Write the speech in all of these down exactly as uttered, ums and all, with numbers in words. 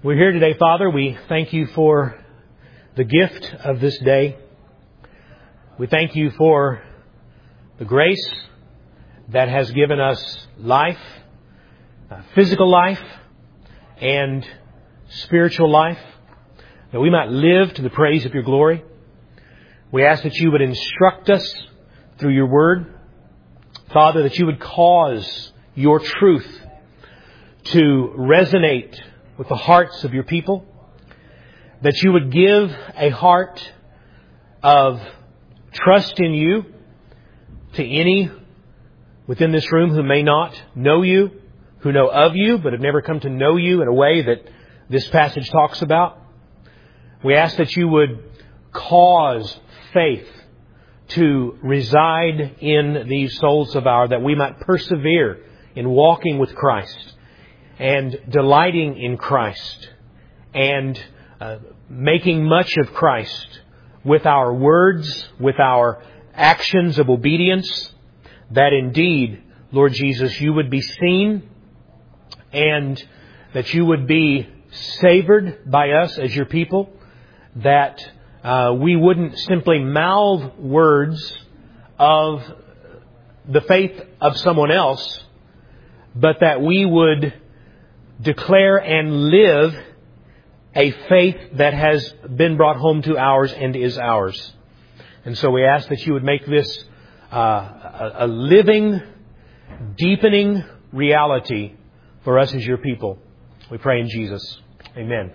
We're here today, Father. We thank you for the gift of this day. We thank you for the grace that has given us life, uh, physical life, and spiritual life, that we might live to the praise of your glory. We ask that you would instruct us through your word. Father, that you would cause your truth to resonate with the hearts of your people. That you would give a heart of trust in you to any within this room who may not know you, who know of you, but have never come to know you in a way that this passage talks about. We ask that you would cause faith to reside in these souls of ours, that we might persevere in walking with Christ and delighting in Christ and uh, making much of Christ with our words, with our actions of obedience, that indeed, Lord Jesus, you would be seen and that you would be savored by us as your people, that uh, we wouldn't simply mouth words of the faith of someone else, but that we would declare and live a faith that has been brought home to ours and is ours. And so we ask that you would make this uh, a, a living, deepening reality for us as your people. We pray in Jesus. Amen.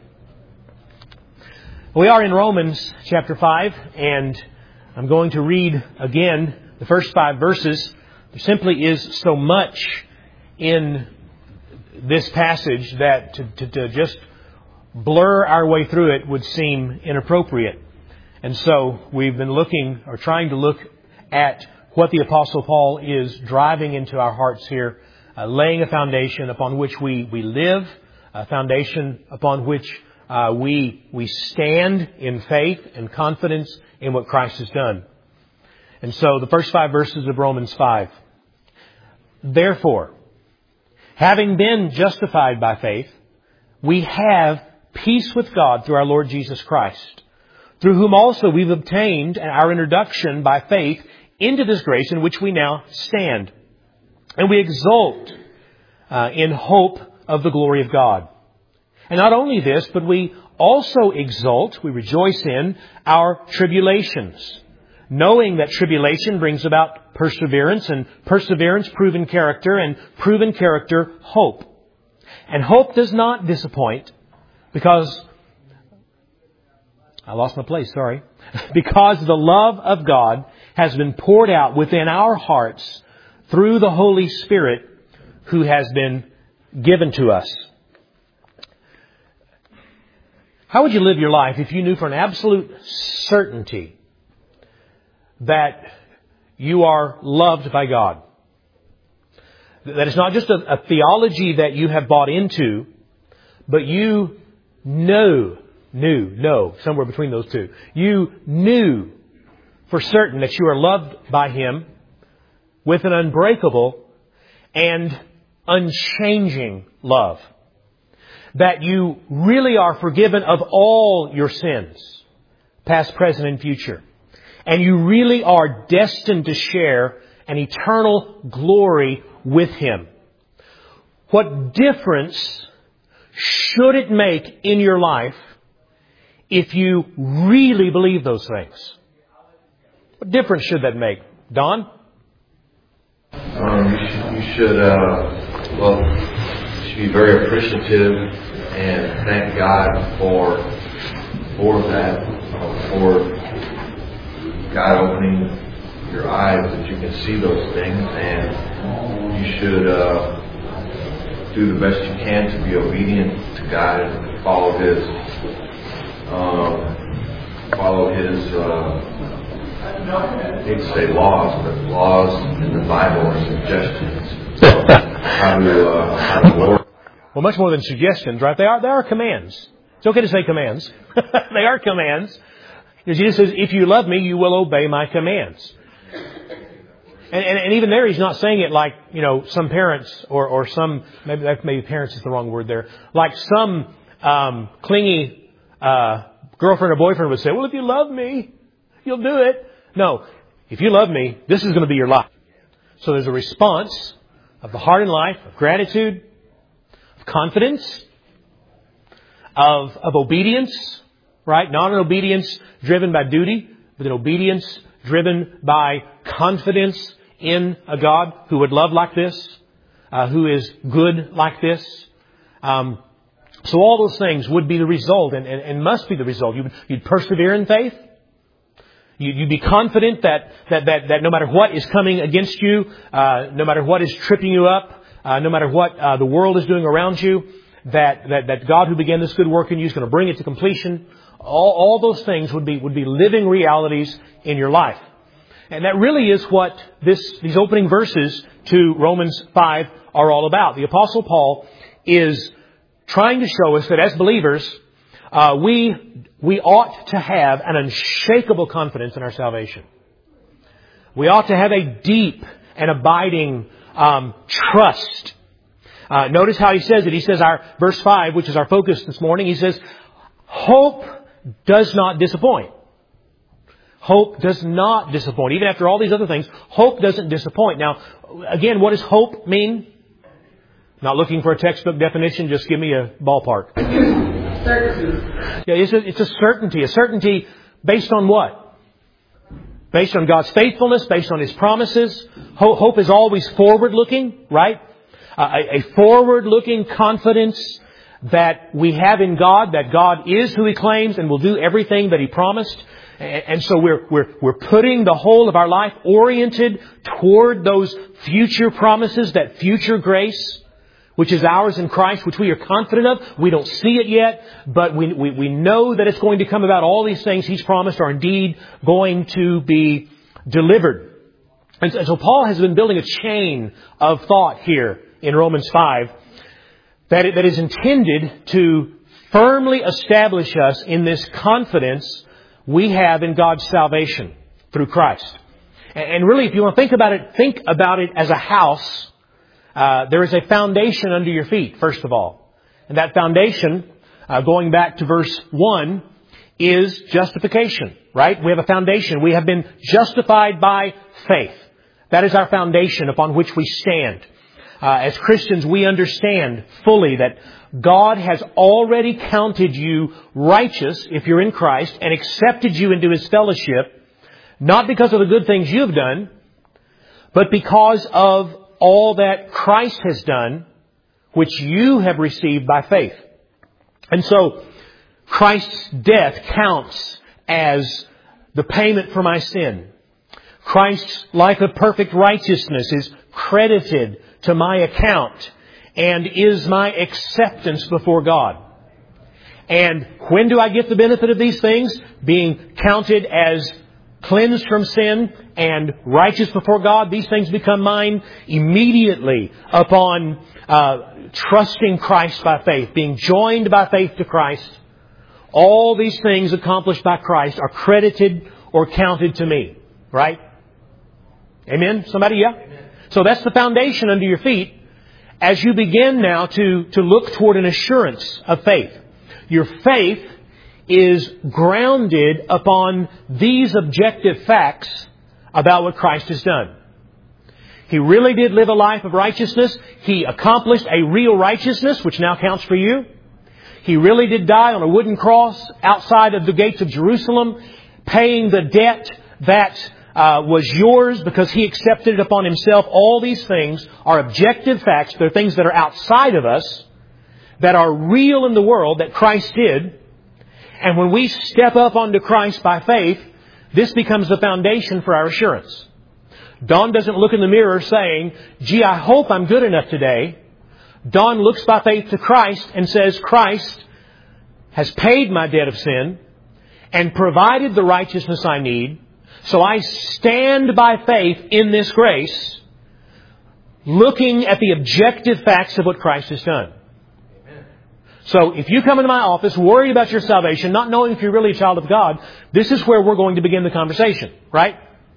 We are in Romans chapter five, and I'm going to read again the first five verses. There simply is so much in this passage that to, to, to just blur our way through it would seem inappropriate. And so we've been looking or trying to look at what the Apostle Paul is driving into our hearts here, uh, laying a foundation upon which we, we live, a foundation upon which uh, we, we stand in faith and confidence in what Christ has done. And so the first five verses of Romans five. Therefore, having been justified by faith, we have peace with God through our Lord Jesus Christ, through whom also we've obtained our introduction by faith into this grace in which we now stand. And we exult uh, in hope of the glory of God. And not only this, but we also exult, we rejoice in our tribulations, knowing that tribulation brings about perseverance, and perseverance, proven character, and proven character, hope. And hope does not disappoint, because, I lost my place, sorry, because the love of God has been poured out within our hearts through the Holy Spirit who has been given to us. How would you live your life if you knew for an absolute certainty that you are loved by God? That it's not just a, a theology that you have bought into, but you know, knew, know, somewhere between those two. You knew for certain that you are loved by Him with an unbreakable and unchanging love. That you really are forgiven of all your sins, past, present, and future. And you really are destined to share an eternal glory with Him. What difference should it make in your life if you really believe those things? What difference should that make? Don? Um, you should, you should uh, well, you should be very appreciative and thank God for for that, uh, for God opening your eyes that you can see those things, and you should uh, do the best you can to be obedient to God and follow His um, follow His uh, I hate to say laws, but laws in the Bible are suggestions. So how to uh, how to work. Well, much more than suggestions, right? They are, they are commands. It's okay to say commands. They are commands. Jesus says, if you love me, you will obey my commands. And, and, and even there, He's not saying it like, you know, some parents or, or some, maybe, maybe parents is the wrong word there, like some um, clingy uh, girlfriend or boyfriend would say, well, if you love me, you'll do it. No, if you love me, this is going to be your life. So there's a response of the heart and life, of gratitude, of confidence, of, of obedience, right? Not an obedience driven by duty, but an obedience driven by confidence in a God who would love like this, uh, who is good like this. Um, so all those things would be the result and, and, and must be the result. You'd, you'd persevere in faith. You'd, you'd be confident that, that, that, that no matter what is coming against you, uh, no matter what is tripping you up, uh, no matter what uh, the world is doing around you, that, that, that God who began this good work in you is going to bring it to completion. All, all those things would be, would be living realities in your life. And that really is what this, these opening verses to Romans five are all about. The Apostle Paul is trying to show us that as believers, uh, we, we ought to have an unshakable confidence in our salvation. We ought to have a deep and abiding, um, trust. Uh, notice how he says it. He says our, verse five, which is our focus this morning, he says, hope does not disappoint. Hope does not disappoint. Even after all these other things, hope doesn't disappoint. Now, again, what does hope mean? Not looking for a textbook definition, just give me a ballpark. Certainty. Yeah, it's a, it's a certainty. A certainty based on what? Based on God's faithfulness, based on His promises. Hope, hope is always forward-looking, right? Uh, a, a forward-looking confidence that we have in God, that God is who He claims and will do everything that He promised. And so we're, we're, we're putting the whole of our life oriented toward those future promises, that future grace, which is ours in Christ, which we are confident of. We don't see it yet, but we, we, we know that it's going to come about. All these things He's promised are indeed going to be delivered. And so Paul has been building a chain of thought here in Romans five that, that is intended to firmly establish us in this confidence we have in God's salvation through Christ. And really, if you want to think about it, think about it as a house. Uh, there is a foundation under your feet, first of all. And that foundation, uh, going back to verse one, is justification, right? We have a foundation. We have been justified by faith. That is our foundation upon which we stand. Uh, as Christians, we understand fully that God has already counted you righteous if you're in Christ and accepted you into His fellowship, not because of the good things you've done, but because of all that Christ has done, which you have received by faith. And so, Christ's death counts as the payment for my sin. Christ's life of perfect righteousness is credited to my account and is my acceptance before God. And when do I get the benefit of these things? Being counted as cleansed from sin and righteous before God. These things become mine immediately upon uh, trusting Christ by faith, being joined by faith to Christ. All these things accomplished by Christ are credited or counted to me. Right? Amen? Somebody? Yeah? Amen. So that's the foundation under your feet as you begin now to, to look toward an assurance of faith. Your faith is grounded upon these objective facts about what Christ has done. He really did live a life of righteousness. He accomplished a real righteousness, which now counts for you. He really did die on a wooden cross outside of the gates of Jerusalem, paying the debt that Uh, was yours because He accepted it upon Himself. All these things are objective facts. They're things that are outside of us, that are real in the world, that Christ did. And when we step up onto Christ by faith, this becomes the foundation for our assurance. Dawn doesn't look in the mirror saying, gee, I hope I'm good enough today. Dawn looks by faith to Christ and says, Christ has paid my debt of sin and provided the righteousness I need. So I stand by faith in this grace, looking at the objective facts of what Christ has done. Amen. So if you come into my office worried about your salvation, not knowing if you're really a child of God, this is where we're going to begin the conversation, right?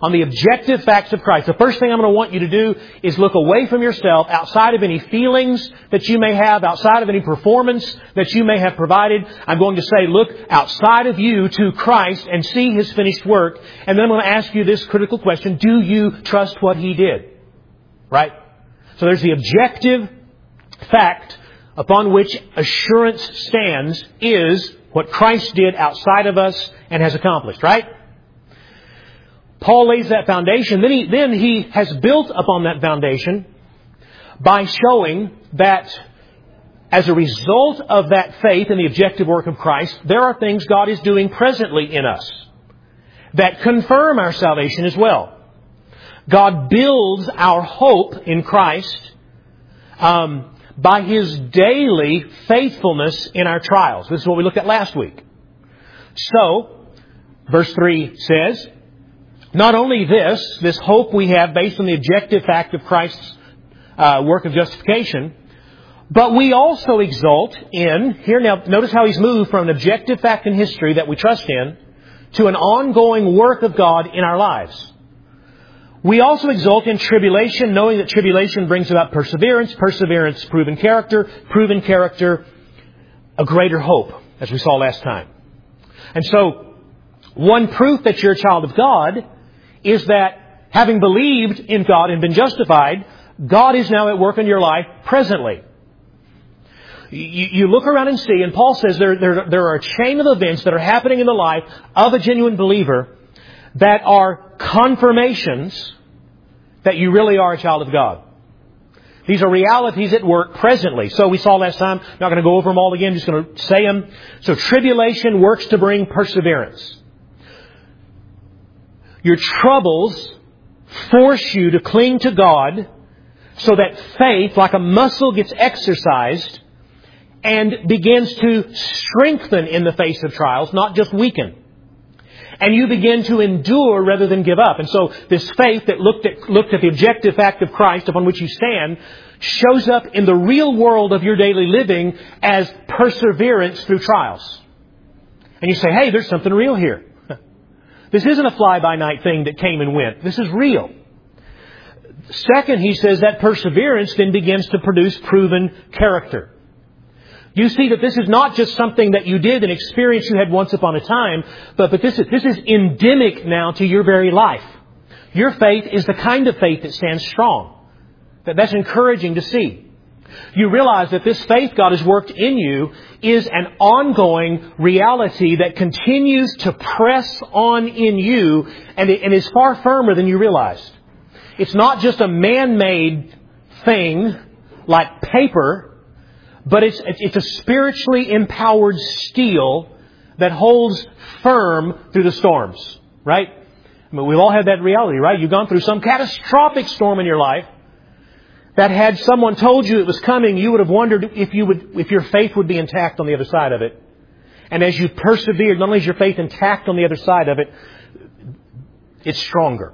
on the objective facts of Christ. The first thing I'm going to want you to do is look away from yourself, outside of any feelings that you may have, outside of any performance that you may have provided. I'm going to say, look outside of you to Christ and see His finished work. And then I'm going to ask you this critical question: do you trust what He did? Right? So there's the objective fact upon which assurance stands, is what Christ did outside of us and has accomplished, right? Paul lays that foundation. Then he, then he has built upon that foundation by showing that as a result of that faith in the objective work of Christ, there are things God is doing presently in us that confirm our salvation as well. God builds our hope in Christ um, by His daily faithfulness in our trials. This is what we looked at last week. So, verse three says, not only this, this hope we have based on the objective fact of Christ's uh, work of justification, but we also exult in, here now, notice how he's moved from an objective fact in history that we trust in to an ongoing work of God in our lives. We also exult in tribulation, knowing that tribulation brings about perseverance, perseverance, proven character, proven character, a greater hope, as we saw last time. And so, one proof that you're a child of God is that having believed in God and been justified, God is now at work in your life presently. You, you look around and see, and Paul says there, there, there are a chain of events that are happening in the life of a genuine believer that are confirmations that you really are a child of God. These are realities at work presently. So we saw last time, not going to go over them all again, just going to say them. So tribulation works to bring perseverance. Your troubles force you to cling to God so that faith, like a muscle, gets exercised and begins to strengthen in the face of trials, not just weaken. And you begin to endure rather than give up. And so this faith that looked at, looked at the objective fact of Christ upon which you stand shows up in the real world of your daily living as perseverance through trials. And you say, hey, there's something real here. This isn't a fly-by-night thing that came and went. This is real. Second, he says that perseverance then begins to produce proven character. You see that this is not just something that you did, an experience you had once upon a time, but, but this is, this is endemic now to your very life. Your faith is the kind of faith that stands strong. That, that's encouraging to see. You realize that this faith God has worked in you is an ongoing reality that continues to press on in you and, it, and is far firmer than you realized. It's not just a man-made thing like paper, but it's, it's a spiritually empowered steel that holds firm through the storms, right? I mean, we've all had that reality, right? You've gone through some catastrophic storm in your life that had someone told you it was coming, you would have wondered if you would, if your faith would be intact on the other side of it. And as you persevered, not only is your faith intact on the other side of it, it's stronger.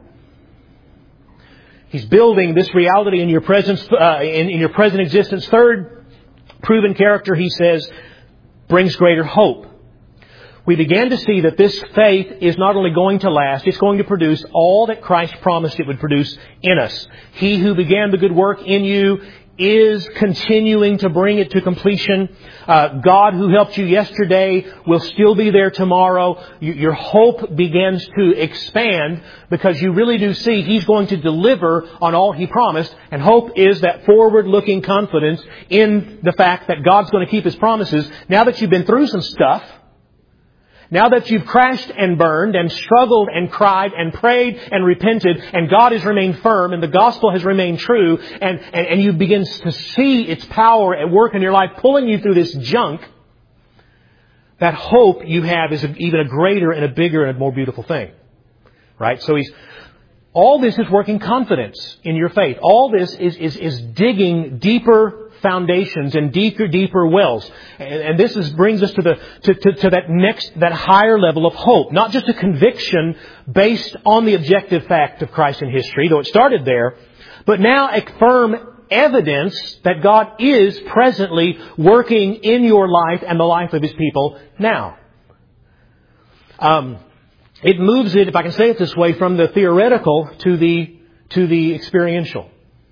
He's building this reality in your presence, uh, in, in your present existence. Third, proven character, he says, brings greater hope. We began to see that this faith is not only going to last, it's going to produce all that Christ promised it would produce in us. He who began the good work in you is continuing to bring it to completion. Uh, God who helped you yesterday will still be there tomorrow. You, your hope begins to expand because you really do see He's going to deliver on all He promised. And hope is that forward-looking confidence in the fact that God's going to keep His promises. Now that you've been through some stuff, now that you've crashed and burned and struggled and cried and prayed and repented and God has remained firm and the gospel has remained true and, and, and you begin to see its power at work in your life pulling you through this junk, that hope you have is even a greater and a bigger and a more beautiful thing. Right? So he's, all this is working confidence in your faith. All this is, is, is digging deeper foundations and deeper, deeper wells. And, and this is, brings us to the, to, to, to that next, that higher level of hope. Not just a conviction based on the objective fact of Christ in history, though it started there, but now a firm evidence that God is presently working in your life and the life of His people now. Um, it moves it, if I can say it this way, from the theoretical to the, to the experiential.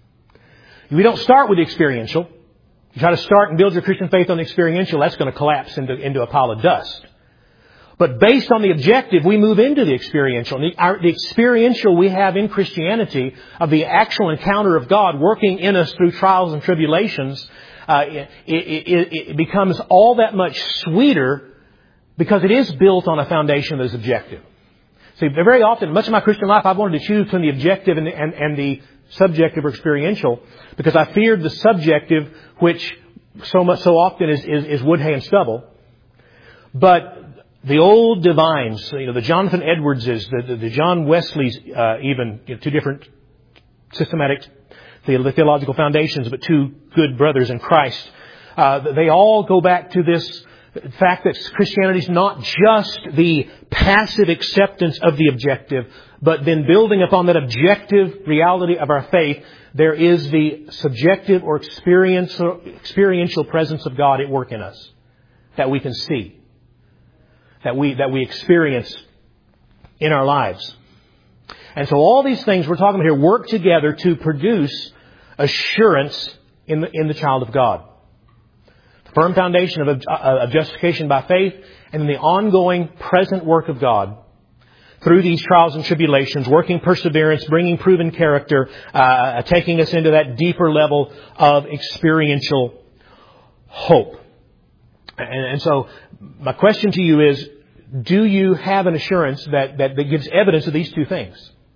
We don't start with the experiential. You try to start and build your Christian faith on the experiential, that's going to collapse into, into a pile of dust. But based on the objective, we move into the experiential. The, our, the experiential we have in Christianity of the actual encounter of God working in us through trials and tribulations, uh, it, it, it becomes all that much sweeter because it is built on a foundation that is objective. See, very often, much of my Christian life, I've wanted to choose between the objective and the, and, and the subjective or experiential because I feared the subjective, which so much so often is, is, is wood, hay, and stubble. But the old divines, you know, the Jonathan Edwardses, the, the, the John Wesleys, uh, even you know, two different systematic theological foundations, but two good brothers in Christ. Uh, they all go back to this fact that Christianity is not just the passive acceptance of the objective, but then building upon that objective reality of our faith, there is the subjective or experiential, experiential presence of God at work in us that we can see. That we, that we experience in our lives. And so all these things we're talking about here work together to produce assurance in the, in the child of God. The firm foundation of, of justification by faith and then the ongoing present work of God through these trials and tribulations, working perseverance, bringing proven character, uh, taking us into that deeper level of experiential hope. And, and so my question to you is, do you have an assurance that, that, that gives evidence of these two things?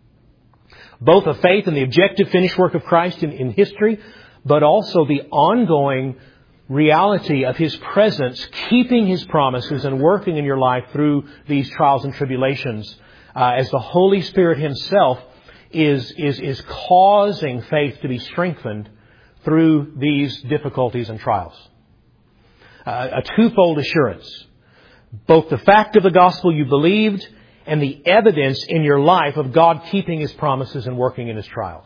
Both of faith and the objective finished work of Christ in, in history, but also the ongoing reality of His presence, keeping His promises and working in your life through these trials and tribulations, uh, as the Holy Spirit Himself is, is, is causing faith to be strengthened through these difficulties and trials. Uh, a twofold assurance. Both the fact of the gospel you believed and the evidence in your life of God keeping His promises and working in His trials.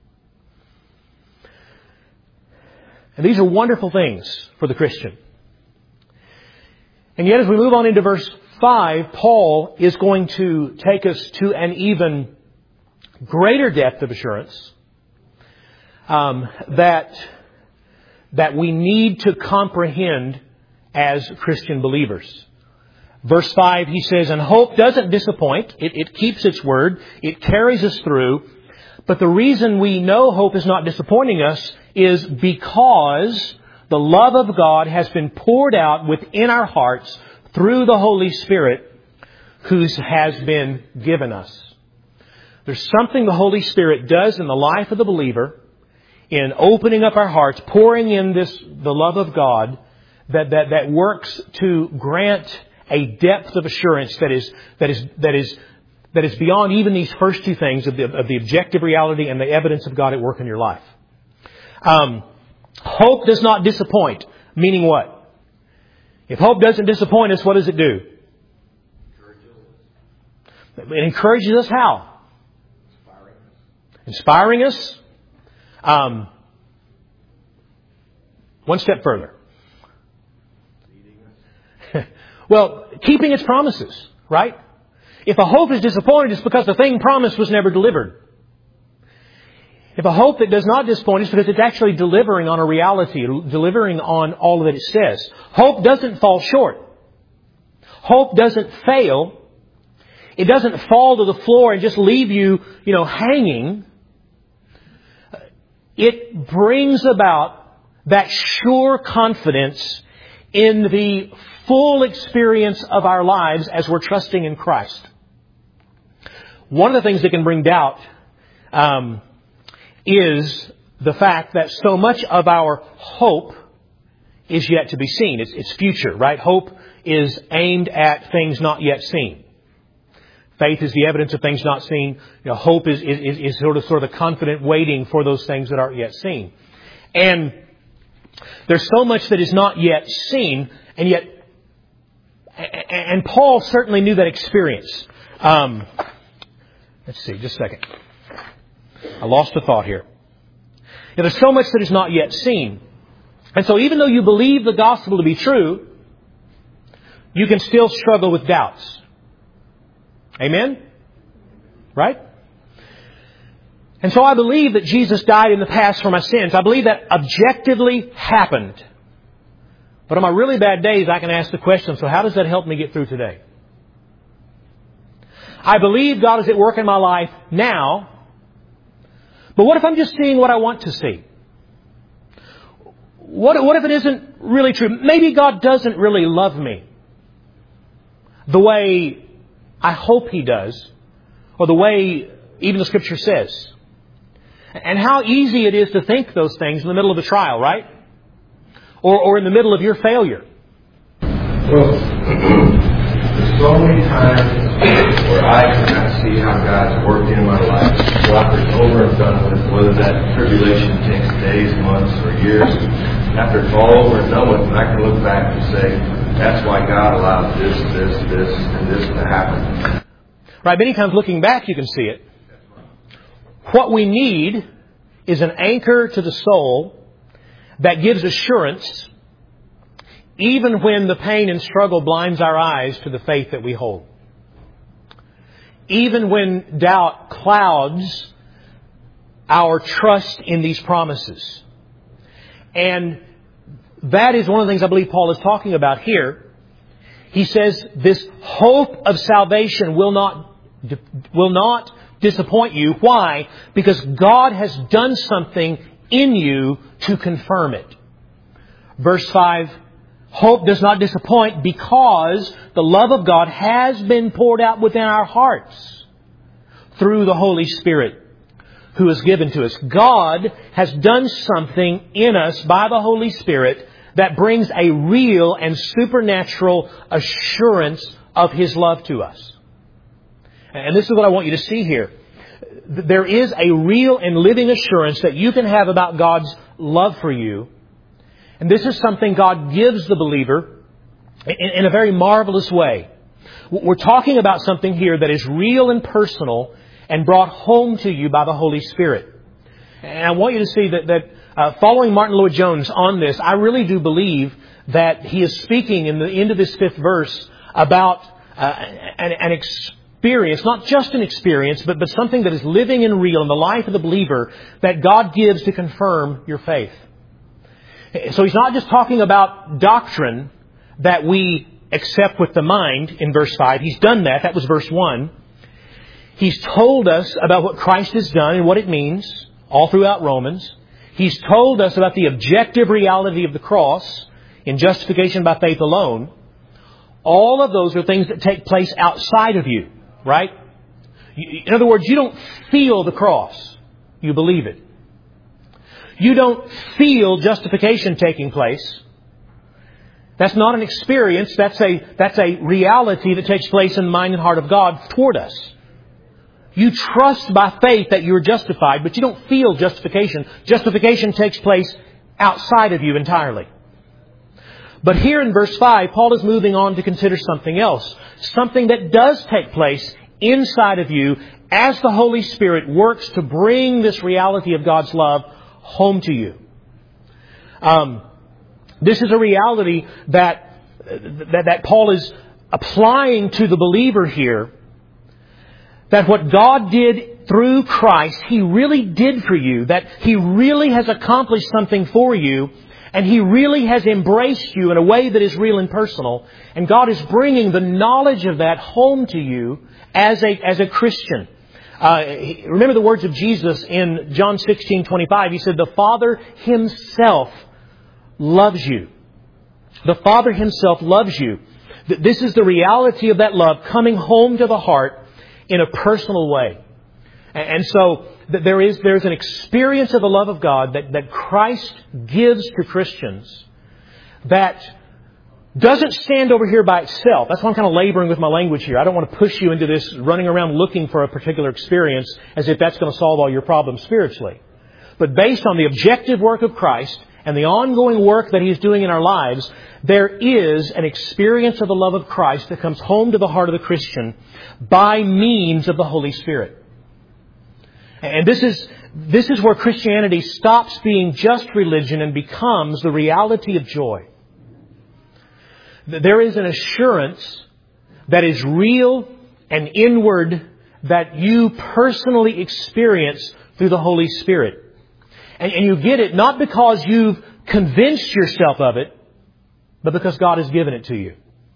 And these are wonderful things for the Christian. And yet as we move on into verse five, Paul is going to take us to an even greater depth of assurance um, that, that we need to comprehend as Christian believers. Verse five, he says, and hope doesn't disappoint. It, it keeps its word. It carries us through. But the reason we know hope is not disappointing us is because the love of God has been poured out within our hearts through the Holy Spirit who has been given us. There's something the Holy Spirit does in the life of the believer in opening up our hearts, pouring in this, the love of God that, that, that works to grant a depth of assurance that is, that is, that is, that is beyond even these first two things of the, of the objective reality and the evidence of God at work in your life. Um, hope does not disappoint. Meaning what? If hope doesn't disappoint us, what does it do? It encourages us how? Inspiring us. Um, one step further. Well, keeping its promises, right? If a hope is disappointed, it's because the thing promised was never delivered. If a hope that does not disappoint, it's because it's actually delivering on a reality, delivering on all that it says. Hope doesn't fall short. Hope doesn't fail. It doesn't fall to the floor and just leave you, you know, hanging. It brings about that sure confidence in the full experience of our lives as we're trusting in Christ. One of the things that can bring doubt um, is the fact that so much of our hope is yet to be seen. It's, it's future, right? Hope is aimed at things not yet seen. Faith is the evidence of things not seen. You know, hope is, is, is sort of sort of the confident waiting for those things that aren't yet seen. And there's so much that is not yet seen, and yet, and Paul certainly knew that experience. Um, let's see, just a second. I lost a thought here. Yeah, there's so much that is not yet seen. And so even though you believe the gospel to be true, you can still struggle with doubts. Amen? Right? And so I believe that Jesus died in the past for my sins. I believe that objectively happened. But on my really bad days, I can ask the question, so how does that help me get through today? I believe God is at work in my life now. But what if I'm just seeing what I want to see? What, what if it isn't really true? Maybe God doesn't really love me the way I hope He does, or the way even the Scripture says. And how easy it is to think those things in the middle of a trial, right? Or, or in the middle of your failure. Well, there's so many times where I cannot see how God's working in my life. After it's over and done with, whether that tribulation takes days, months, or years, after it's all over and done with, and I can look back and say, that's why God allowed this, this, this, and this to happen. Right, many times looking back you can see it. What we need is an anchor to the soul that gives assurance even when the pain and struggle blinds our eyes to the faith that we hold. Even when doubt clouds our trust in these promises. And that is one of the things I believe Paul is talking about here. He says this hope of salvation will not, will not disappoint you. Why? Because God has done something in you to confirm it. Verse five, hope does not disappoint because the love of God has been poured out within our hearts through the Holy Spirit who is given to us. God has done something in us by the Holy Spirit that brings a real and supernatural assurance of His love to us. And this is what I want you to see here. There is a real and living assurance that you can have about God's love for you. And this is something God gives the believer in a very marvelous way. We're talking about something here that is real and personal and brought home to you by the Holy Spirit. And I want you to see that, that uh, following Martin Lloyd-Jones on this, I really do believe that he is speaking in the end of this fifth verse about uh, an, an experience, not just an experience, but, but something that is living and real in the life of the believer that God gives to confirm your faith. So he's not just talking about doctrine that we accept with the mind in verse five. He's done that. That was verse one. He's told us about what Christ has done and what it means all throughout Romans. He's told us about the objective reality of the cross in justification by faith alone. All of those are things that take place outside of you, right? In other words, you don't feel the cross. You believe it. You don't feel justification taking place. That's not an experience. That's a, that's a reality that takes place in the mind and heart of God toward us. You trust by faith that you're justified, but you don't feel justification. Justification takes place outside of you entirely. But here in verse five, Paul is moving on to consider something else. Something that does take place inside of you as the Holy Spirit works to bring this reality of God's love home to you. Um, this is a reality that, that, that Paul is applying to the believer here. That what God did through Christ, He really did for you. That He really has accomplished something for you. And He really has embraced you in a way that is real and personal. And God is bringing the knowledge of that home to you as a, as a Christian. Uh, remember the words of Jesus in John sixteen twenty-five. He said, the Father Himself loves you. The Father Himself loves you. This is the reality of that love coming home to the heart in a personal way. And so there is there's an experience of the love of God that, that Christ gives to Christians that doesn't stand over here by itself. That's why I'm kind of laboring with my language here. I don't want to push you into this running around looking for a particular experience as if that's going to solve all your problems spiritually. But based on the objective work of Christ and the ongoing work that He is doing in our lives, there is an experience of the love of Christ that comes home to the heart of the Christian by means of the Holy Spirit. And this is, this is where Christianity stops being just religion and becomes the reality of joy. There is an assurance that is real an inward that you personally experience through the Holy Spirit. And, and you get it not because you've convinced yourself of it, but because God has given it to you.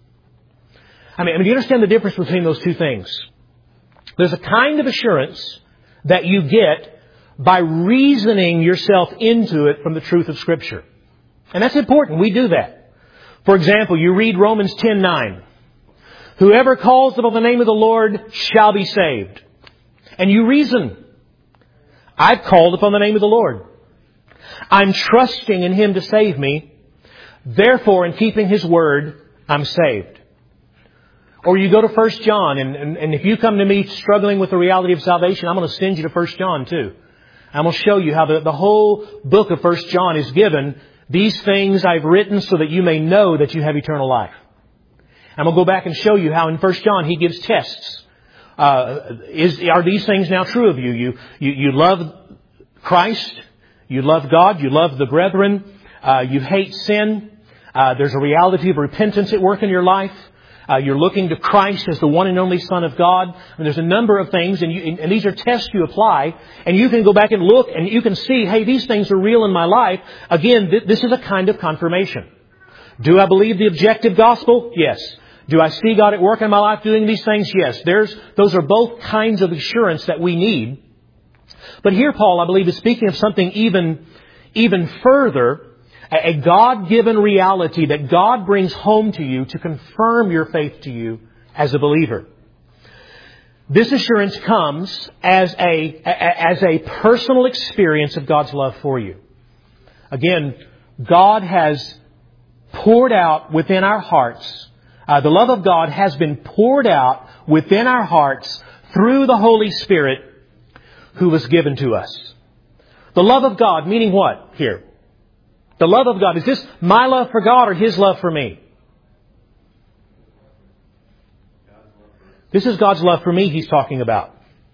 I mean, I mean, do you understand the difference between those two things? There's a kind of assurance that you get by reasoning yourself into it from the truth of Scripture. And that's important. We do that. For example, you read Romans ten nine. Whoever calls upon the name of the Lord shall be saved. And you reason. I've called upon the name of the Lord. I'm trusting in Him to save me. Therefore, in keeping His word, I'm saved. Or you go to First John, and, and, and if you come to me struggling with the reality of salvation, I'm going to send you to First John too. I'm going to show you how the, the whole book of First John is given. These things I've written so that you may know that you have eternal life. I'm going to go back and show you how in First John he gives tests. Uh, is, are these things now true of you? You, you, you love Christ. You love God. You love the brethren. Uh, you hate sin. Uh, there's a reality of repentance at work in your life. Uh, you're looking to Christ as the one and only Son of God. And there's a number of things, and, you, and these are tests you apply. And you can go back and look, and you can see, hey, these things are real in my life. Again, th- this is a kind of confirmation. Do I believe the objective gospel? Yes. Do I see God at work in my life doing these things? Yes. There's, those are both kinds of assurance that we need. But here Paul, I believe, is speaking of something even, even further. A God-given reality that God brings home to you to confirm your faith to you as a believer. This assurance comes as a, as a personal experience of God's love for you. Again, God has poured out within our hearts. Uh, the love of God has been poured out within our hearts through the Holy Spirit who was given to us. The love of God, meaning what here? The love of God. Is this my love for God or His love for me? This is God's love for me He's talking about.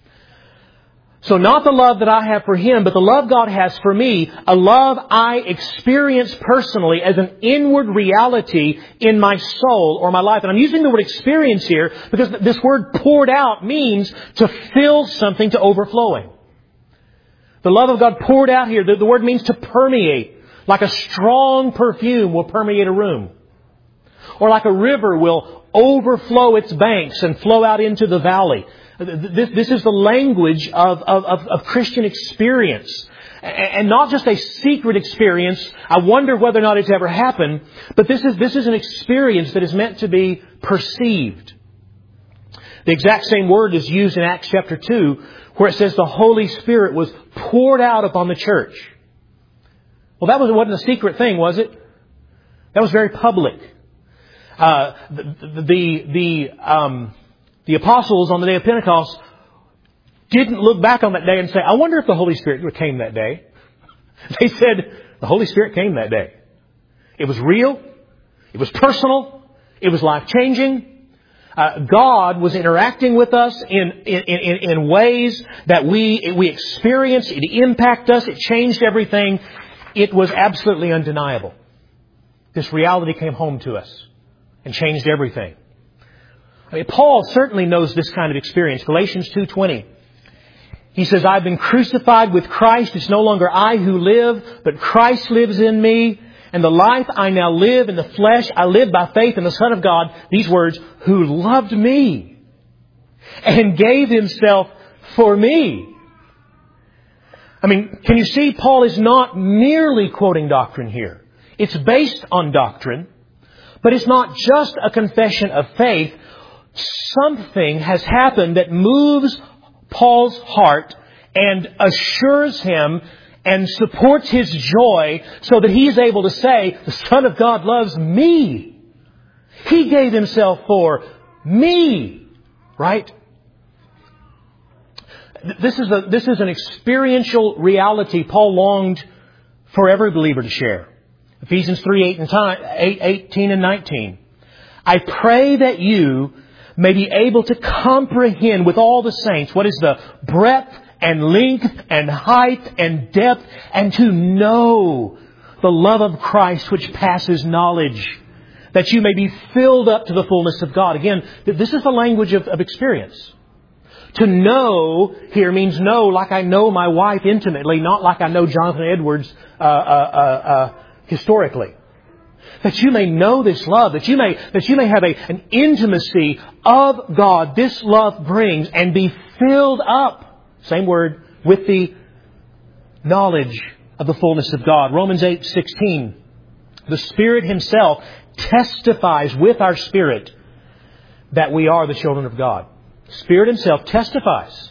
So not the love that I have for Him, but the love God has for me, a love I experience personally as an inward reality in my soul or my life. And I'm using the word experience here because this word poured out means to fill something to overflowing. The love of God poured out here, the, the word means to permeate. Like a strong perfume will permeate a room. Or like a river will overflow its banks and flow out into the valley. This, this is the language of, of, of Christian experience. And not just a secret experience. I wonder whether or not it's ever happened. But this is, this is an experience that is meant to be perceived. The exact same word is used in Acts chapter two, where it says the Holy Spirit was poured out upon the church. Well, that wasn't a secret thing, was it? That was very public. Uh, the the the, um, the apostles on the day of Pentecost didn't look back on that day and say, I wonder if the Holy Spirit came that day. They said, the Holy Spirit came that day. It was real. It was personal. It was life-changing. Uh, God was interacting with us in, in, in, in ways that we, we experienced. It impacted us. It changed everything. It was absolutely undeniable. This reality came home to us and changed everything. I mean, Paul certainly knows this kind of experience. Galatians two twenty. He says, I've been crucified with Christ. It's no longer I who live, but Christ lives in me. And the life I now live in the flesh, I live by faith in the Son of God. These words, who loved me and gave Himself for me. I mean, can you see Paul is not merely quoting doctrine here. It's based on doctrine, but it's not just a confession of faith. Something has happened that moves Paul's heart and assures him and supports his joy so that he is able to say, the Son of God loves me. He gave Himself for me. Right? This is a, this is an experiential reality Paul longed for every believer to share. Ephesians three, eight and eight, eighteen and nineteen. I pray that you may be able to comprehend with all the saints what is the breadth and length and height and depth, and to know the love of Christ which passes knowledge, that you may be filled up to the fullness of God. Again, this is the language of, of experience. To know here means know like I know my wife intimately, not like I know Jonathan Edwards uh, uh, uh, uh, historically. That you may know this love, that you may that you may have a, an intimacy of God this love brings, and be filled up, same word, with the knowledge of the fullness of God. Romans eight sixteen. The Spirit Himself testifies with our spirit that we are the children of God. Spirit Himself testifies.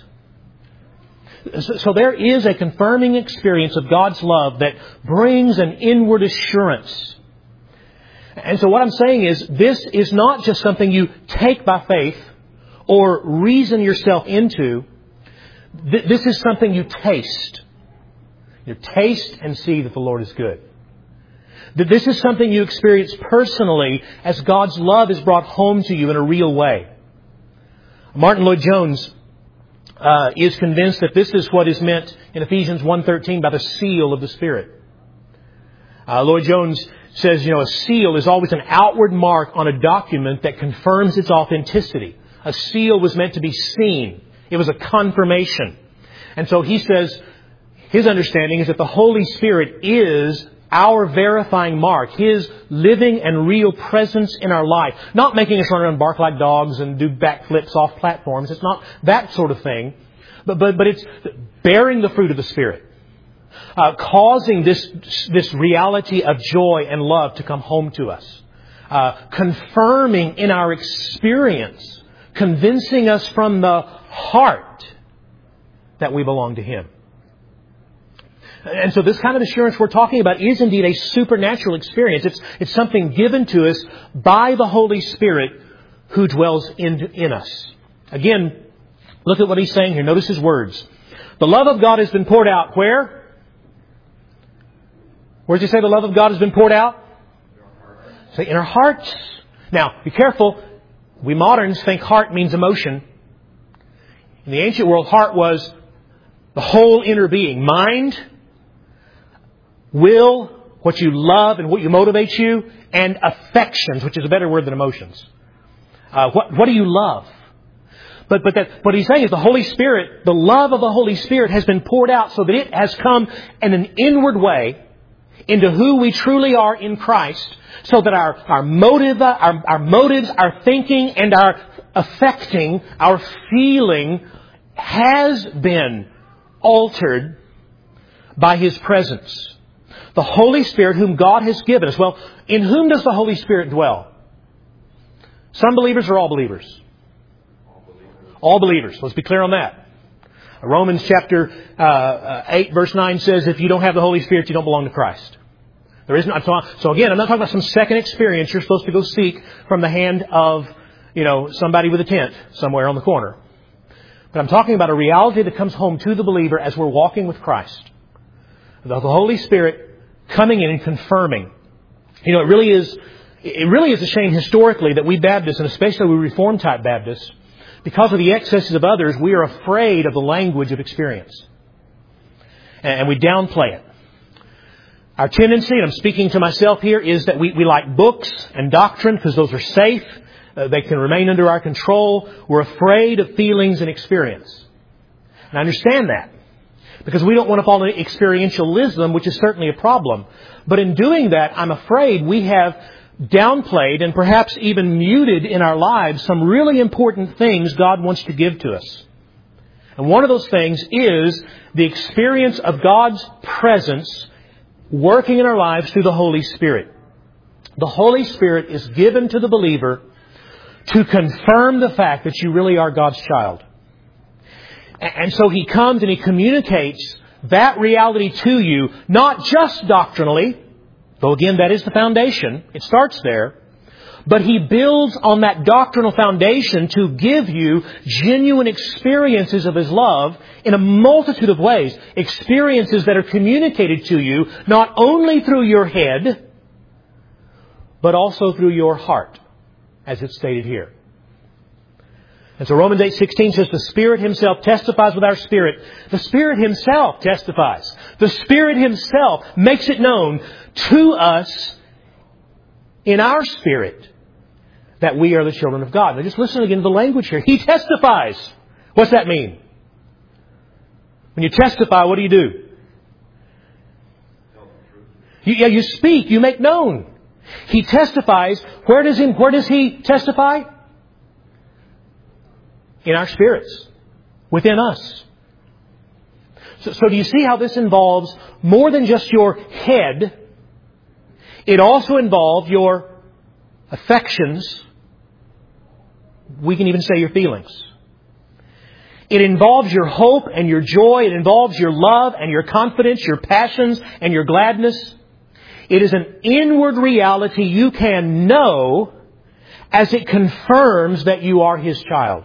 So there is a confirming experience of God's love that brings an inward assurance. And so what I'm saying is, this is not just something you take by faith or reason yourself into. This is something you taste. You taste and see that the Lord is good. That this is something you experience personally as God's love is brought home to you in a real way. Martin Lloyd-Jones uh, is convinced that this is what is meant in Ephesians one thirteen by the seal of the Spirit. Uh, Lloyd-Jones says, you know, a seal is always an outward mark on a document that confirms its authenticity. A seal was meant to be seen. It was a confirmation. And so he says, his understanding is that the Holy Spirit is our verifying mark, His living and real presence in our life. Not making us run around and bark like dogs and do backflips off platforms. It's not that sort of thing. But, but, but it's bearing the fruit of the Spirit. Uh, causing this, this reality of joy and love to come home to us. Uh, confirming in our experience. Convincing us from the heart that we belong to Him. And so this kind of assurance we're talking about is indeed a supernatural experience. It's, it's something given to us by the Holy Spirit who dwells in, in us. Again, look at what he's saying here. Notice his words. The love of God has been poured out where? Where does he say the love of God has been poured out? Say, in our hearts. Now, be careful. We moderns think heart means emotion. In the ancient world, heart was the whole inner being. Mind, will, what you love and what you motivates you, and affections, which is a better word than emotions. Uh, what, what do you love? But, but that, what he's saying is the Holy Spirit, the love of the Holy Spirit has been poured out so that it has come in an inward way into who we truly are in Christ, so that our, our motive, our, our motives, our thinking, and our affecting, our feeling has been altered by His presence. The Holy Spirit whom God has given us. Well, in whom does the Holy Spirit dwell? Some believers or all believers? All believers. All believers. Let's be clear on that. Romans chapter uh, eight verse nine says, if you don't have the Holy Spirit, you don't belong to Christ. There isn't. So again, I'm not talking about some second experience you're supposed to go seek from the hand of, you know, somebody with a tent somewhere on the corner. But I'm talking about a reality that comes home to the believer as we're walking with Christ. The Holy Spirit coming in and confirming. You know, it really is, it really is a shame historically that we Baptists, and especially we Reformed type Baptists, because of the excesses of others, we are afraid of the language of experience. And we downplay it. Our tendency, and I'm speaking to myself here, is that we, we like books and doctrine because those are safe. Uh, they can remain under our control. We're afraid of feelings and experience. And I understand that. Because we don't want to fall into experientialism, which is certainly a problem. But in doing that, I'm afraid we have downplayed and perhaps even muted in our lives some really important things God wants to give to us. And one of those things is the experience of God's presence working in our lives through the Holy Spirit. The Holy Spirit is given to the believer to confirm the fact that you really are God's child. And so He comes and He communicates that reality to you, not just doctrinally, though again that is the foundation, it starts there, but He builds on that doctrinal foundation to give you genuine experiences of His love in a multitude of ways. Experiences that are communicated to you not only through your head, but also through your heart, as it's stated here. And so Romans eight sixteen says the Spirit Himself testifies with our spirit. The Spirit Himself testifies. The Spirit Himself makes it known to us in our spirit that we are the children of God. Now just listen again to the language here. He testifies. What's that mean? When you testify, what do you do? You, yeah, you speak. You make known. He testifies. Where does he, where does he testify? In our spirits. Within us. So, so do you see how this involves more than just your head? It also involves your affections. We can even say your feelings. It involves your hope and your joy. It involves your love and your confidence, your passions and your gladness. It is an inward reality you can know as it confirms that you are His child.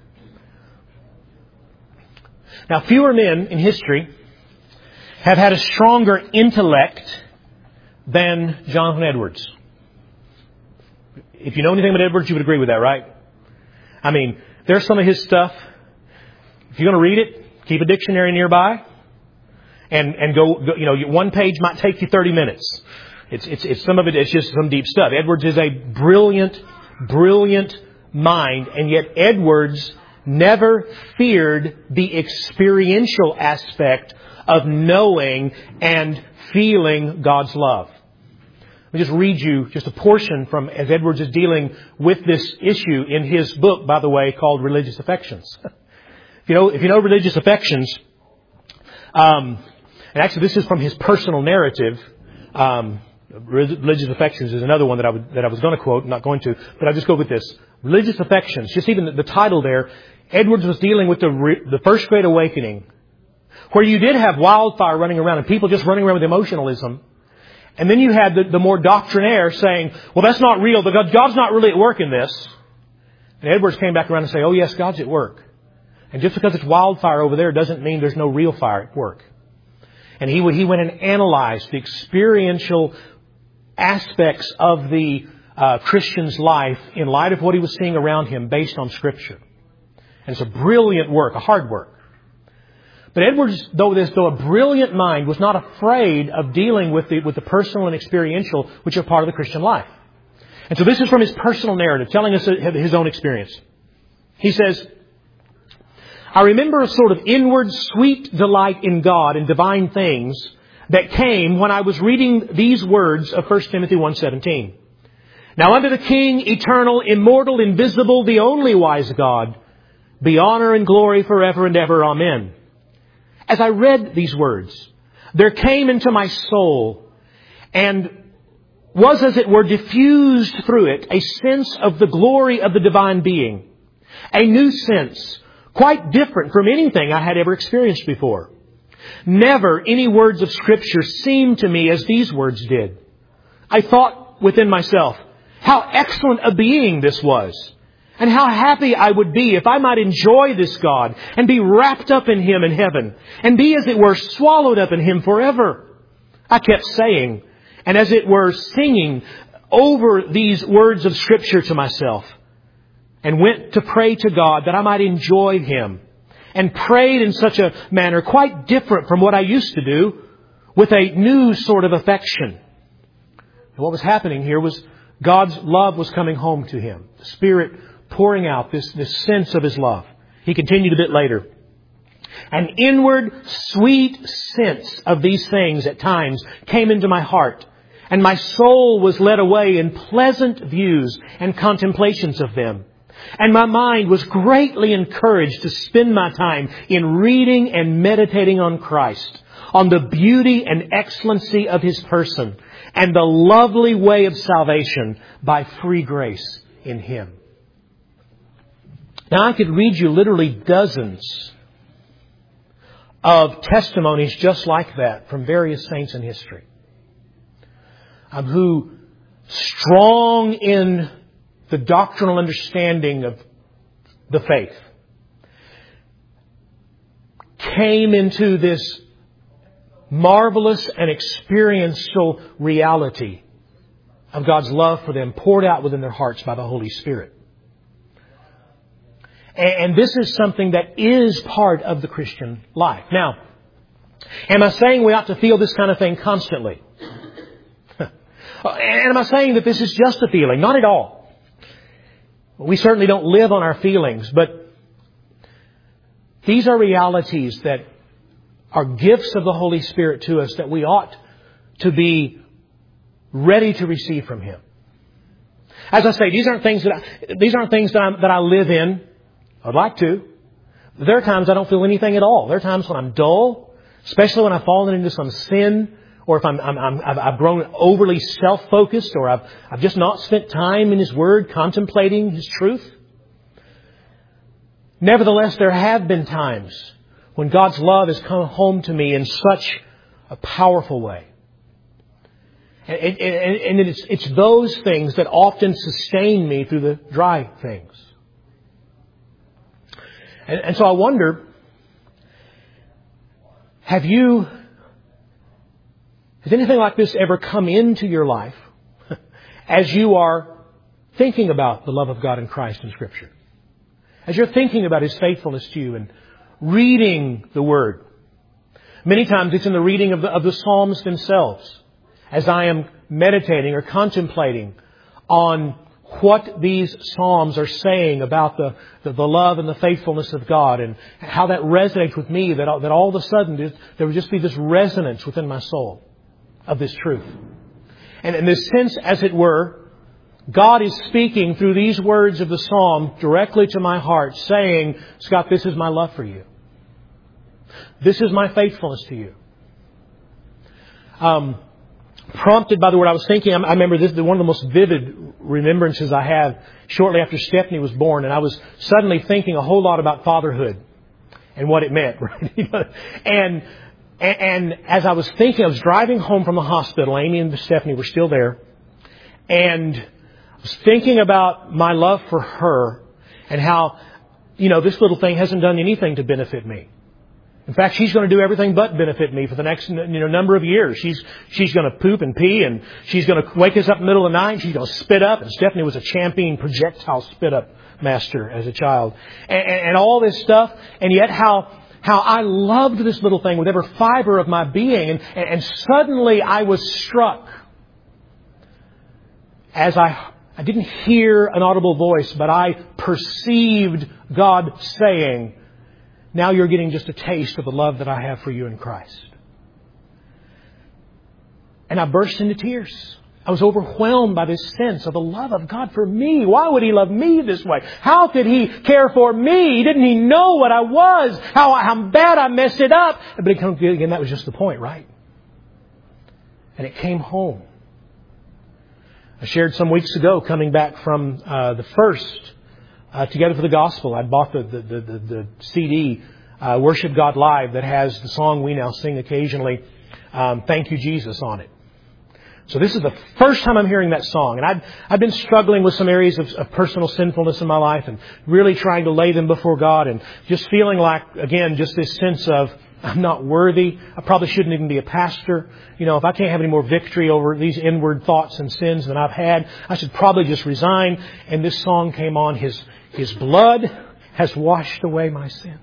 Now, fewer men in history have had a stronger intellect than Jonathan Edwards. If you know anything about Edwards, you would agree with that, right? I mean, there's some of his stuff. If you're going to read it, keep a dictionary nearby, and and go, go. You know, one page might take you thirty minutes. It's it's it's some of it. It's just some deep stuff. Edwards is a brilliant, brilliant mind, and yet Edwards never feared the experiential aspect of knowing and feeling God's love. Let me just read you just a portion from as Edwards is dealing with this issue in his book, by the way, called Religious Affections. If you know, if you know religious affections, um, and actually this is from his personal narrative. Um, religious affections is another one that I would, that I was going to quote. I'm not going to, but I'll just go with this. Religious affections. Just even the, the title there. Edwards was dealing with the re, the First Great Awakening, where you did have wildfire running around and people just running around with emotionalism, and then you had the, the more doctrinaire saying, "Well, that's not real. God, God's not really at work in this." And Edwards came back around and say, "Oh yes, God's at work." And just because it's wildfire over there doesn't mean there's no real fire at work. And he he went and analyzed the experiential aspects of the uh, Christian's life in light of what he was seeing around him based on Scripture. And it's a brilliant work, a hard work. But Edwards, though this, though a brilliant mind, was not afraid of dealing with the with the personal and experiential, which are part of the Christian life. And so this is from his personal narrative, telling us his own experience. He says, "I remember a sort of inward sweet delight in God and divine things that came when I was reading these words of First Timothy one seventeen. Now unto the King, eternal, immortal, invisible, the only wise God, be honor and glory forever and ever. Amen. As I read these words, there came into my soul and was, as it were, diffused through it a sense of the glory of the divine being. A new sense, quite different from anything I had ever experienced before. Never any words of Scripture seemed to me as these words did. I thought within myself, how excellent a being this was, and how happy I would be if I might enjoy this God and be wrapped up in Him in heaven and be, as it were, swallowed up in Him forever. I kept saying, and as it were, singing over these words of Scripture to myself, and went to pray to God that I might enjoy Him, and prayed in such a manner quite different from what I used to do, with a new sort of affection. And what was happening here was God's love was coming home to him. The Spirit pouring out this, this sense of His love. He continued a bit later. An inward, sweet sense of these things at times came into my heart, and my soul was led away in pleasant views and contemplations of them. And my mind was greatly encouraged to spend my time in reading and meditating on Christ, on the beauty and excellency of His person, and the lovely way of salvation by free grace in Him. Now, I could read you literally dozens of testimonies just like that from various saints in history, of who, strong in the doctrinal understanding of the faith, came into this marvelous and experiential reality of God's love for them poured out within their hearts by the Holy Spirit. And this is something that is part of the Christian life. Now, am I saying we ought to feel this kind of thing constantly? And am I saying that this is just a feeling? Not at all. We certainly don't live on our feelings, but these are realities that are gifts of the Holy Spirit to us that we ought to be ready to receive from Him. As I say, these aren't things that I, these aren't things that I, that I live in. I'd like to. But there are times I don't feel anything at all. There are times when I'm dull, especially when I've fallen into some sin, or if I'm, I'm, I'm I've, I've grown overly self-focused, or I've I've just not spent time in His Word contemplating His truth. Nevertheless, there have been times when God's love has come home to me in such a powerful way. And, and, and it's, it's those things that often sustain me through the dry things. And, and so I wonder, have you, has anything like this ever come into your life as you are thinking about the love of God in Christ in Scripture? As you're thinking about His faithfulness to you and reading the Word. Many times it's in the reading of the, of the Psalms themselves. As I am meditating or contemplating on what these Psalms are saying about the, the, the love and the faithfulness of God, and how that resonates with me, that, that all of a sudden there would just be this resonance within my soul of this truth. And in this sense, as it were, God is speaking through these words of the Psalm directly to my heart, saying, Scott, this is my love for you. This is my faithfulness to you. Um... Prompted by the word I was thinking, I remember this, one of the most vivid remembrances I have shortly after Stephanie was born. And I was suddenly thinking a whole lot about fatherhood and what it meant. Right? and, and as I was thinking, I was driving home from the hospital. Amy and Stephanie were still there. And I was thinking about my love for her and how, you know, this little thing hasn't done anything to benefit me. In fact, she's going to do everything but benefit me for the next you know, number of years. She's she's going to poop and pee, and she's going to wake us up in the middle of the night, and she's going to spit up. And Stephanie was a champion projectile spit-up master as a child. And, and, and all this stuff. And yet how how I loved this little thing with every fiber of my being. And, and, and suddenly I was struck as I, I didn't hear an audible voice, but I perceived God saying, now you're getting just a taste of the love that I have for you in Christ. And I burst into tears. I was overwhelmed by this sense of the love of God for me. Why would He love me this way? How could He care for me? Didn't He know what I was? How, how bad I messed it up? But again, that was just the point, right? And it came home. I shared some weeks ago, coming back from uh, the first Uh, Together for the Gospel. I bought the, the, the, the, the C D, uh, Worship God Live, that has the song we now sing occasionally, um, Thank You, Jesus, on it. So this is the first time I'm hearing that song. And I've, I've been struggling with some areas of, of personal sinfulness in my life and really trying to lay them before God and just feeling like, again, just this sense of, I'm not worthy. I probably shouldn't even be a pastor. You know, if I can't have any more victory over these inward thoughts and sins than I've had, I should probably just resign. And this song came on, His His blood has washed away my sin.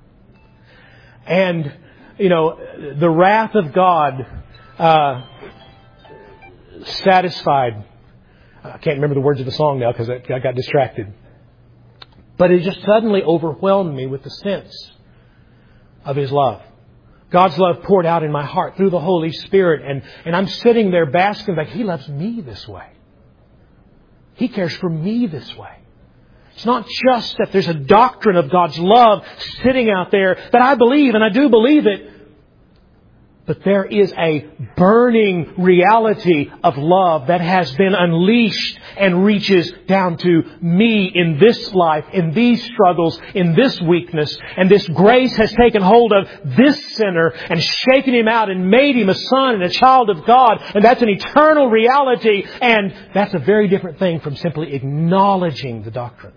And, you know, the wrath of God uh, satisfied. I can't remember the words of the song now because I got distracted. But it just suddenly overwhelmed me with the sense of His love. God's love poured out in my heart through the Holy Spirit. And, and I'm sitting there basking like He loves me this way. He cares for me this way. It's not just that there's a doctrine of God's love sitting out there that I believe, and I do believe it. But there is a burning reality of love that has been unleashed and reaches down to me in this life, in these struggles, in this weakness. And this grace has taken hold of this sinner and shaken him out and made him a son and a child of God. And that's an eternal reality. And that's a very different thing from simply acknowledging the doctrine.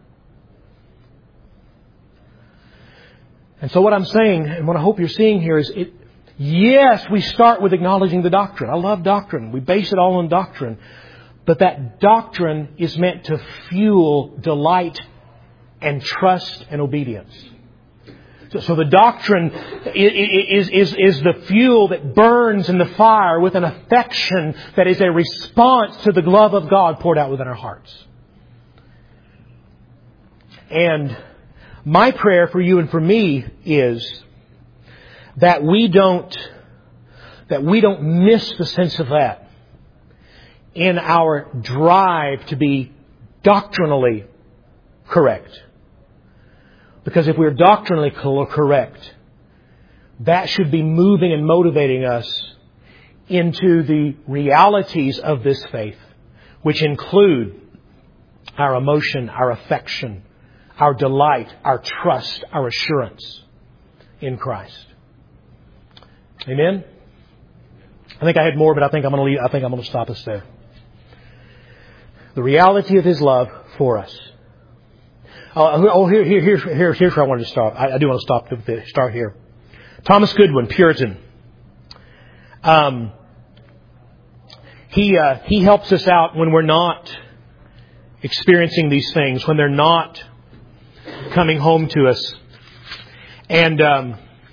And so what I'm saying, and what I hope you're seeing here is, it, yes, we start with acknowledging the doctrine. I love doctrine. We base it all on doctrine. But that doctrine is meant to fuel delight and trust and obedience. So, so the doctrine is, is, is the fuel that burns in the fire with an affection that is a response to the love of God poured out within our hearts. And my prayer for you and for me is that we don't, that we don't miss the sense of that in our drive to be doctrinally correct. Because if we're doctrinally correct, that should be moving and motivating us into the realities of this faith, which include our emotion, our affection, our delight, our trust, our assurance in Christ. Amen? I think I had more, but I think I'm going to leave, I think I'm going to stop us there. The reality of His love for us. Oh, oh here, here, here's, here, here's where I wanted to stop. I, I do want to stop to start here. Thomas Goodwin, Puritan. Um, he uh, he helps us out when we're not experiencing these things, when they're not coming home to us. And um,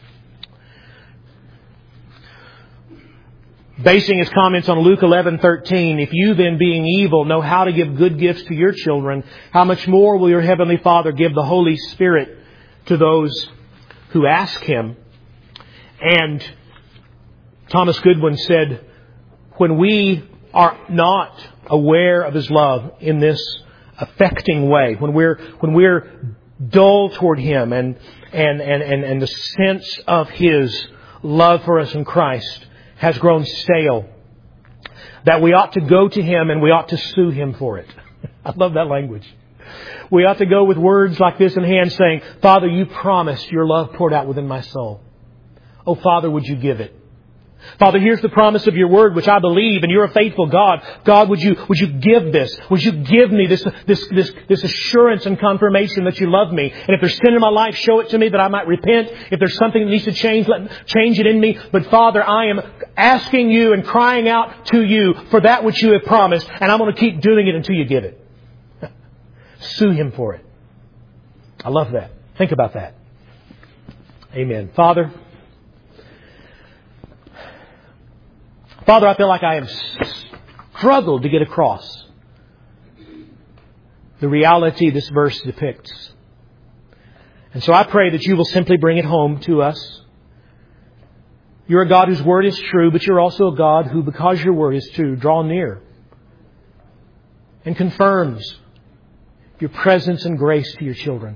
basing his comments on Luke eleven thirteen, if you then, being evil, know how to give good gifts to your children, how much more will your Heavenly Father give the Holy Spirit to those who ask Him? And Thomas Goodwin said, when we are not aware of His love in this affecting way, when we're when we're dull toward Him and and and and, and the sense of His love for us in Christ has grown stale, that we ought to go to Him and we ought to sue Him for it. I love that language. We ought to go with words like this in hand saying, Father, you promised your love poured out within my soul. Oh, Father, would you give it? Father, here's the promise of your word, which I believe, and you're a faithful God. God, would you, would you give this? Would you give me this, this, this, this assurance and confirmation that you love me? And if there's sin in my life, show it to me that I might repent. If there's something that needs to change, let change it in me. But Father, I am asking you and crying out to you for that which you have promised, and I'm going to keep doing it until you give it. Sue Him for it. I love that. Think about that. Amen. Father, Father, I feel like I have struggled to get across the reality this verse depicts. And so I pray that you will simply bring it home to us. You're a God whose word is true, but you're also a God who, because your word is true, draw near and confirms your presence and grace to your children.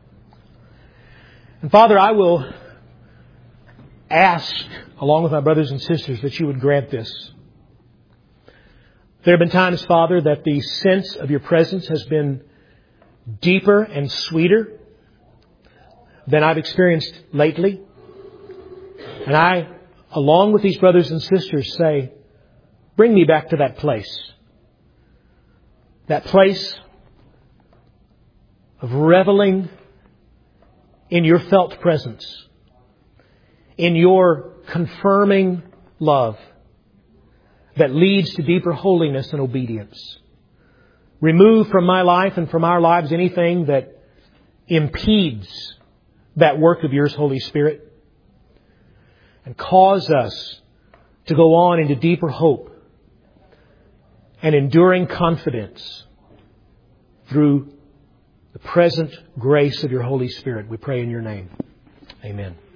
And Father, I will ask, along with my brothers and sisters, that you would grant this. There have been times, Father, that the sense of your presence has been deeper and sweeter than I've experienced lately. And I, along with these brothers and sisters, say, bring me back to that place. That place of reveling in your felt presence, in your confirming love that leads to deeper holiness and obedience. Remove from my life and from our lives anything that impedes that work of yours, Holy Spirit, and cause us to go on into deeper hope and enduring confidence through the present grace of your Holy Spirit. We pray in your name. Amen.